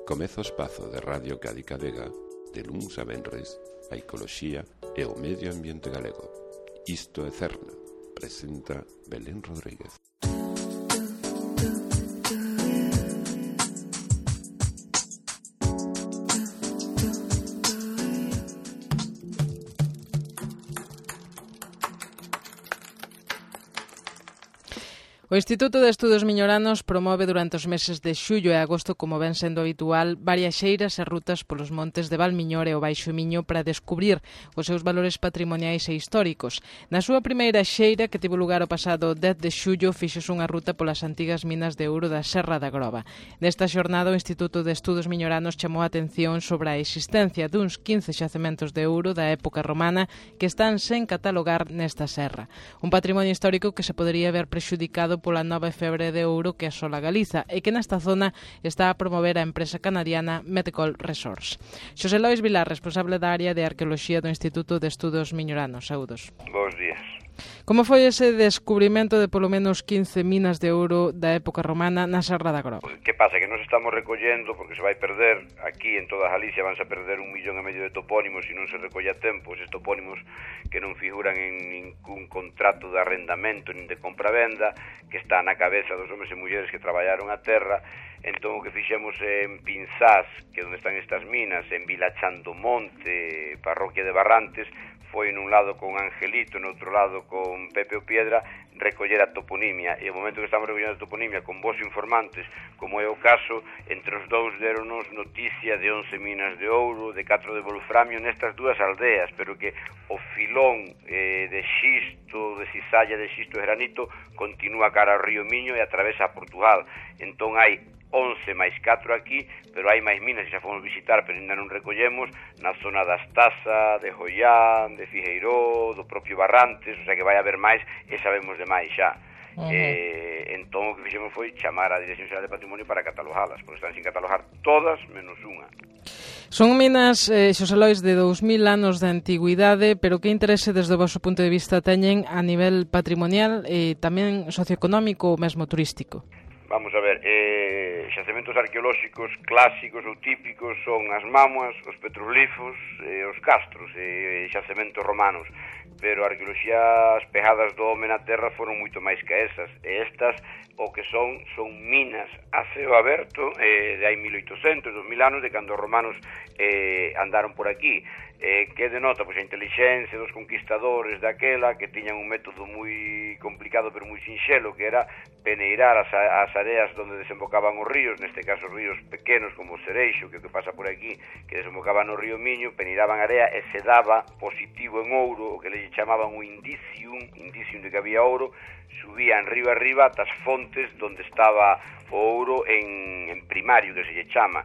Comeza o espazo de Radio Cádiz Vega, de luns a venres, a ecoloxía e o medio ambiente galego. Isto é Cerna, presenta Belén Rodríguez. O Instituto de Estudos Miñoranos promove durante os meses de xullo e agosto, como ven sendo habitual, varias xeiras e rutas polos montes de Valmiñor e o Baixo Miño para descubrir os seus valores patrimoniais e históricos. Na súa primeira xeira, que tivo lugar o pasado 10 de xullo, fixos unha ruta polas antigas minas de ouro da Serra da Groba. Nesta xornada, o Instituto de Estudos Miñoranos chamou a atención sobre a existencia duns 15 xacementos de ouro da época romana que están sen catalogar nesta serra. Un patrimonio histórico que se podería ver prexudicado pola nova febre de ouro que asola Galiza e que nesta zona está a promover a empresa canadiana Metcol Resource. Xosé Lois Vilar, responsable da área de arqueoloxía do Instituto de Estudos Miñoranos. Saúdos. Bos días. Como foi ese descubrimento de polo menos 15 minas de ouro da época romana na Serra da Groba? Que pasa? Que nos estamos recollendo, porque se vai perder, aquí en toda Galicia vanse a perder 1,5 millón de topónimos se non se recolle a tempo, eses topónimos que non figuran en ningún contrato de arrendamento nin de compra-venda, que está na cabeza dos homes e mulleres que traballaron a terra. Entón o que fixemos en Pinzás, que é onde están estas minas, en Vilachandomonte, parroquia de Barrantes, foi nun lado con Angelito, no outro lado con Pepe o Piedra, recoller a toponimia. E o momento que estamos recollendo a toponimia con vos informantes, como é o caso, entre os dous deronos noticia de 11 minas de ouro, de 4 de wolframio nestas dúas aldeas, pero que o filón de xisto, de cizalla, de xisto e granito continúa cara ao río Miño e atravesa a Portugal. Entón hai 11 máis 4 aquí, pero hai máis minas que xa fomos visitar, pero ainda non recollemos, na zona da Estaza, de Joián, de Figueiró, do propio Barrantes, o sea que vai haber máis, e sabemos de máis xa. Entón o que fixemos foi chamar a Dirección Xeral de Patrimonio para catalogalas, porque están sin catalogar todas menos unha. Son minas, Xosé Lois, de 2000 anos de antigüidade, pero que interese desde o vosso punto de vista teñen a nivel patrimonial e tamén socioeconómico ou mesmo turístico? Vamos a ver, xacementos arqueolóxicos clásicos ou típicos son as mámoas, os petroglifos, os castros e xacementos romanos, pero a arqueoloxía, as pegadas do home na terra foron moito máis que esas, e estas o que son minas a ceo aberto de hai 1800, 2000 anos de cando os romanos andaron por aquí. Que denota pois a intelixencia dos conquistadores daquela, que tiñan un método moi complicado pero moi sinxelo, que era peneirar as areas onde desembocaban os ríos, neste caso ríos pequenos como o Cereixo, que pasa por aquí, que desembocaban no río Miño, peneiraban a area e se daba positivo en ouro, o que le chamaban o indicium de que había ouro, subían riba arriba ata as fontes onde estaba o ouro en primario, que se lle chama.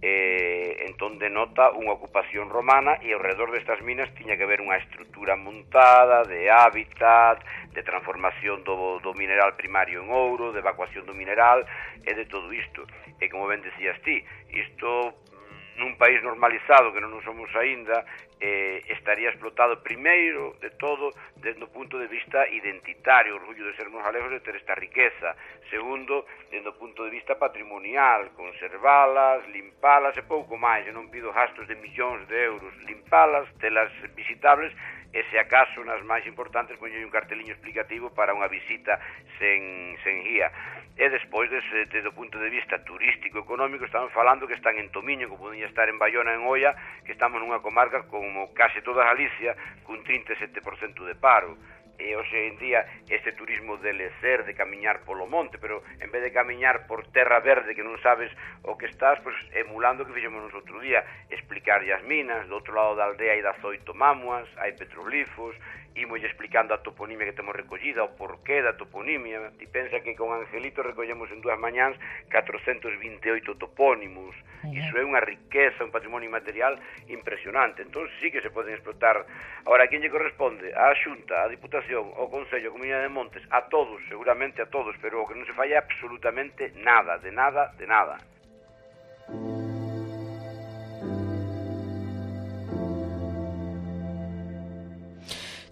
Entón denota unha ocupación romana, e ao redor destas minas tiña que haber unha estrutura montada de hábitat, de transformación do mineral primario en ouro, de evacuación do mineral e de todo isto. E como ben decías ti, isto nun país normalizado que non nos somos aínda, estaría explotado primeiro de todo desde o punto de vista identitario, o orgullo de sermos galegos de ter esta riqueza. Segundo, desde o punto de vista patrimonial, conservalas, limpalas e pouco máis. Eu non pido gastos de millóns de euros, limpalas, telas visitables, e se acaso nas máis importantes poñer un carteliño explicativo para unha visita sen guía. E despois, desde o punto de vista turístico económico, estamos falando que están en Tomiño, como podía estar en Bayona, en Oia, que estamos nunha comarca como case toda Galicia, cun 37% de paro. E hoxe en día este turismo de lecer, de camiñar polo monte, pero en vez de camiñar por terra verde que non sabes o que estás, pois emulando o que fixemos nos outro día, explicar as minas, do outro lado da aldea hai 18 mámoas, hai petroglifos, imos explicando a toponimia que temos recollida, o porqué da toponimia. Ti pensa que con Angelito recollemos en 2 mañáns 428 topónimos. Iso é unha riqueza, un patrimonio material impresionante. Entón sí que se poden explotar. Ahora, a quen lle corresponde? A Xunta, a Diputación, ao Concello, a Comunidade de Montes, a todos, seguramente a todos, pero o que non se falla absolutamente nada, de nada, de nada.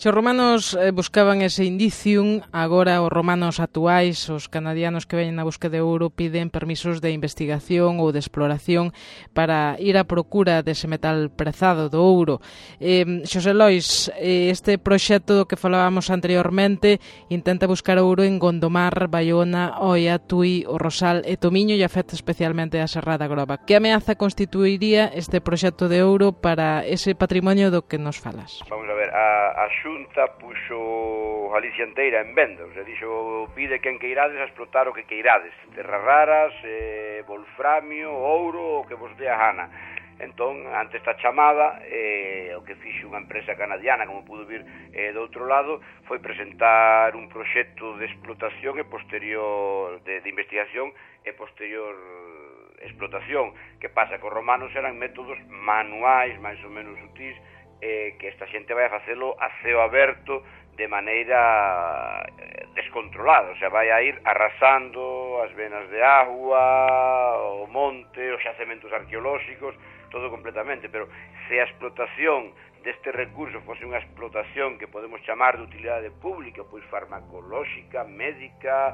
Se os romanos buscaban ese indicium, agora os romanos actuais, os canadianos que veñen na busca de ouro, piden permisos de investigación ou de exploración para ir á procura dese metal prezado do ouro. Xosé Lois, este proxecto do que falábamos anteriormente intenta buscar ouro en Gondomar, Baiona, Oia, Tui, o Rosal e Tomiño e afecta especialmente a Serra da Groba. Que ameaza constituiría este proxecto de ouro para ese patrimonio do que nos falas? Vamos a ver, a Xunta puxo Galicia inteira en venda, o sea, dixo, pide quen queirades a explotar o que queirades, terras raras, wolframio, ouro, o que vos dé a gana. Entón, ante esta chamada, o que fixo unha empresa canadiana, como pudo vir do outro lado, foi presentar un proxecto de explotación e posterior, de investigación e posterior explotación. Que pasa? Que os romanos eran métodos manuais, máis ou menos sutis, que esta xente vai a facelo a ceo aberto de maneira descontrolada, o sea, vai a ir arrasando as venas de agua, o monte, os xacementos arqueolóxicos, todo completamente, pero se a explotación deste recurso fose unha explotación que podemos chamar de utilidade pública, pois farmacolóxica, médica,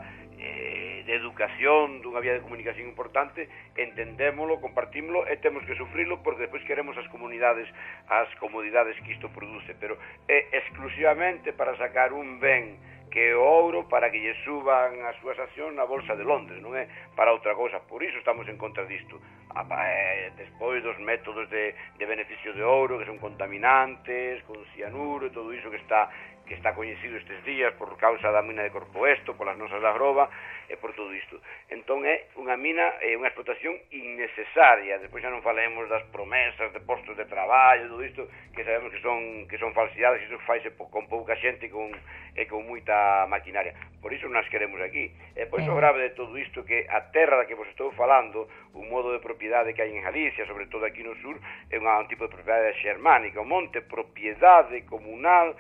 de educación, dunha vía de comunicación importante, entendémolo, compartímolo e temos que sufrilo porque despois queremos as comunidades, as comodidades que isto produce, pero é exclusivamente para sacar un ben que é o ouro para que lle suban as súas accións na Bolsa de Londres, non é para outra cousa. Por iso estamos en contra disto. Despois dos métodos de beneficio de ouro, que son contaminantes, con cianuro e todo iso que está coñecido estes días por causa da mina de Corcoesto, polas nosas da Groba e por todo isto. Entón é unha mina, unha explotación innecesaria. Despois xa non falemos das promesas de postos de traballo, todo isto que sabemos que son falsidades, iso faise con pouca xente e con moita maquinaria. Por iso nós queremos aquí. E pois o grave de todo isto que a terra da que vos estou falando, un modo de propiedade que hai en Galicia, sobre todo aquí no sur, é un tipo de propiedade xermánica. O monte, propiedade comunal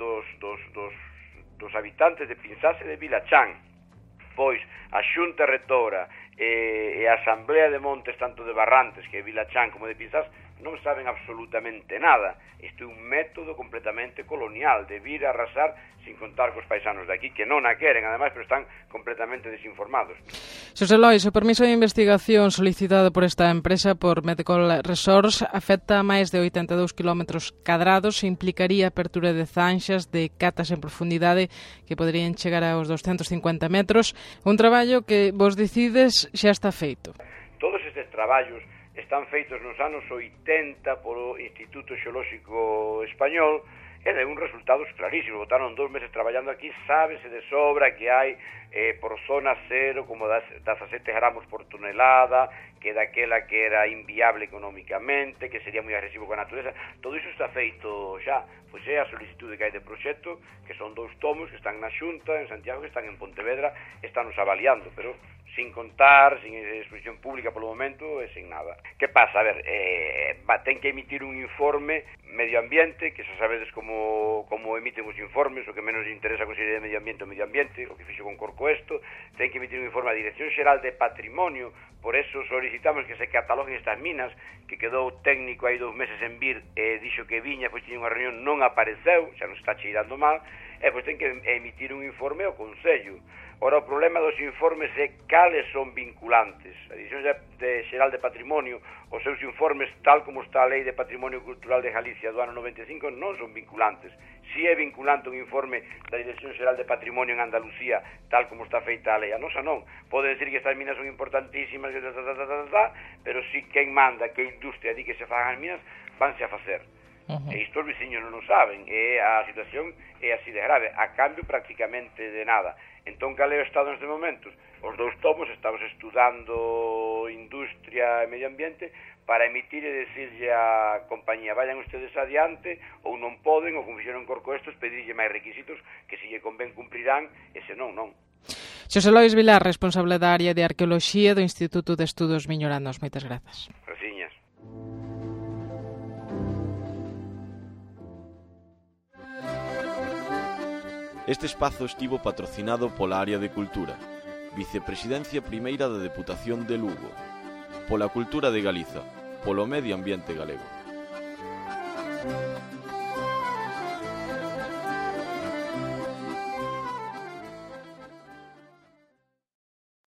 dos habitantes de Pinzás e de Vilachán. Pois a Xunta Rectora e a Asamblea de Montes, tanto de Barrantes, que é Vilachán, como de Pinzás, non saben absolutamente nada. Isto é un método completamente colonial, de vir a arrasar sin contar cos paisanos de aquí, que non a queren, ademais, pero están completamente desinformados. Xosé Lois, o permiso de investigación solicitado por esta empresa, por Medical Resource, afecta a máis de 82 km cadrados e implicaría a apertura de zanxas de catas en profundidade que poderían chegar aos 250 metros, un traballo que vos decides xa está feito. Todos estes traballos están feitos nos anos 80 polo Instituto Xeolóxico Español e de uns resultados clarísimos. Botaron 2 meses traballando aquí, sábese de sobra que hai por zona cero como 17 gramos por tonelada, que daquela que era inviable económicamente, que sería moi agresivo con a natureza. Todo iso está feito xa. Pois é a solicitude que hai de proxecto, que son 2 tomos que están na Xunta, en Santiago, que están en Pontevedra, estánnos avaliando, pero sin contar, sin exposición pública polo momento e sin nada. Que pasa? A ver, ten que emitir un informe medio ambiente, que xa sabedes como emiten os informes, o que menos interesa a Consellería de Medio Ambiente o Medio Ambiente, o que fixo con Corcoesto, ten que emitir un informe a Dirección Xeral de Patrimonio, por eso solicitamos que se cataloguen estas minas, que quedou técnico hai 2 meses en vir, dixo que viña, pois tiña unha reunión, non apareceu, xa nos está cheirando mal, e pois ten que emitir un informe ao Consello. Ora, o problema dos informes é cales son vinculantes. A Dirección Xeral de Patrimonio, os seus informes, tal como está a Lei de Patrimonio Cultural de Galicia do ano 95, non son vinculantes. Si é vinculante un informe da Dirección Xeral de Patrimonio en Andalucía, tal como está feita a lei, a nosa non. Pode decir que estas minas son importantísimas, pero si quen manda, que a industria di que se fagan as minas, vanse a facer. E isto os veciños non o saben, e a situación é así de grave, a cambio prácticamente de nada. Entón, cal é o estado neste momentos? Os 2 tomos estamos estudando industria e medio ambiente para emitir e decirlle a compañía vayan ustedes adiante, ou non poden, ou como fixeron Corcoestos, pedirlle máis requisitos que se lle convén cumprirán, e se non, non. Xosé Lois Vilar, responsable da área de Arqueoloxía do Instituto de Estudos Miñoranos. Moitas grazas. Graciñas. Este espazo estivo patrocinado pola Área de Cultura, Vicepresidencia Primeira da Deputación de Lugo, pola Cultura de Galiza, polo Medio Ambiente Galego.